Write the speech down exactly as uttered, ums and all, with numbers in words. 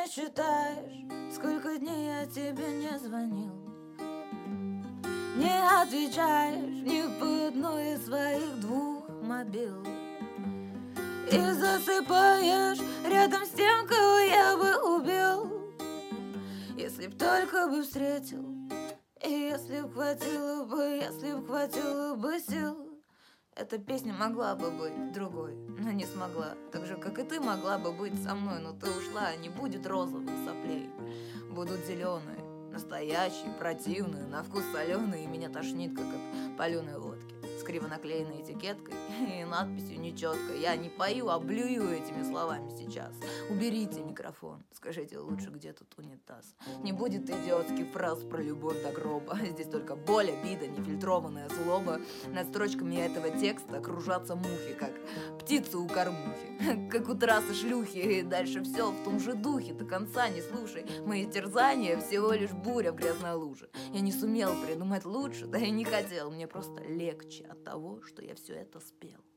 не считаешь, сколько дней я тебе не звонил. Не отвечаешь ни по одной из своих двух мобил. И засыпаешь рядом с тем, кого я бы убил, если б только бы встретил. И если б хватило бы, если б хватило бы сил. Эта песня могла бы быть другой, но не смогла. Так же, как и ты могла бы быть со мной, но ты ушла. Не будет розовых соплей, будут зеленые, настоящие, противные, на вкус соленые. И меня тошнит, как от паленой водки, с криво наклеенной этикеткой и надписью нечеткой. Я не пою, а блюю этими словами сейчас. Уберите микрофон, скажите лучше, где тут унитаз. Не будет идиотских фраз про любовь до гроба. Здесь только боль, обида, нефильтрованная злоба. Над строчками этого текста кружатся мухи, как птицы у кормухи, как у трассы шлюхи. И дальше все в том же духе, до конца не слушай. Мои терзания всего лишь буря в грязной луже. Я не сумел придумать лучше, да и не хотел. Мне просто легче от того, что я все это спел.